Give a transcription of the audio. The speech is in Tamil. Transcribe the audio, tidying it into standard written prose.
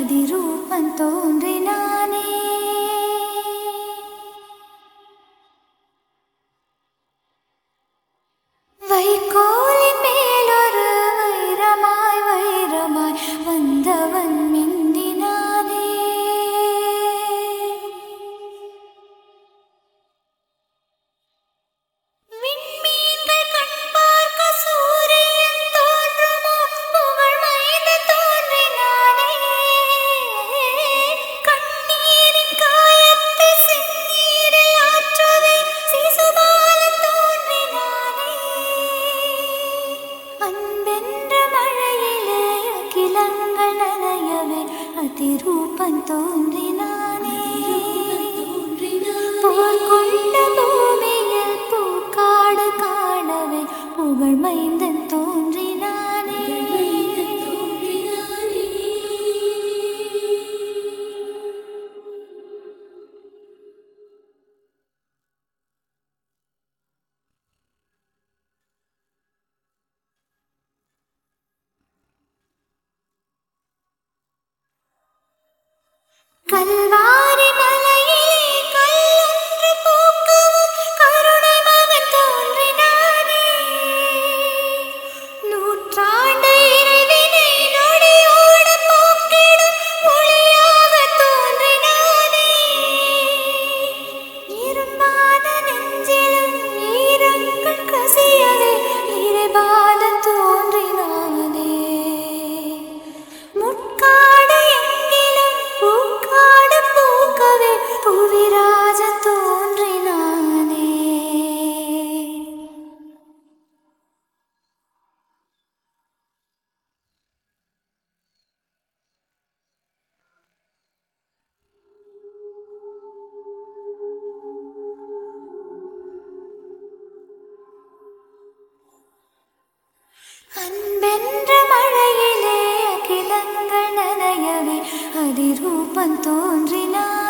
அதிரூபம் தோன்றினானே. வைக்கோலின் மேலொரு வைரமாய் வைரமாய் வந்தவன் மிந்தினானே. விண்மீன்கள் கண் பார்க்க சூரியன் தோன்றுமோ புகழ் மைந்தன் தோன்றினானே. கண்ணீரின் காயத்தை செந்நீரில் ஆற்றவே சிசுபாலன் தோன்றினானே. அன்பென்ற மழையிலே அகிலங்கள் நனையவே அதிரூபன் தோன்றினானே. போர் கொண்ட பூமியில் பூக்காடு காணவே புகழ் மைந்தன் தோன்றினானே. கல்வாரி மலையிலே கல்லொன்று பூக்கவும் கருணை மகன் தோன்றினானே. நூற்றாண்டு இறைவினை நொடியோட போக்கிடும் மொழியாக தோன்றினானே. இரும்பான நெஞ்சிலும் ஈரங்கள் கசியவே இறைபாலன் தோன்றினானே. முட்காடு எங்கிலும் பூக்காடு பூக்கவே புவிராஜன் தோன்றினானே. அன்பென்ற மழையிலே அகிலங்கள் நனையவே அதிரூபன் தோன்றினான்.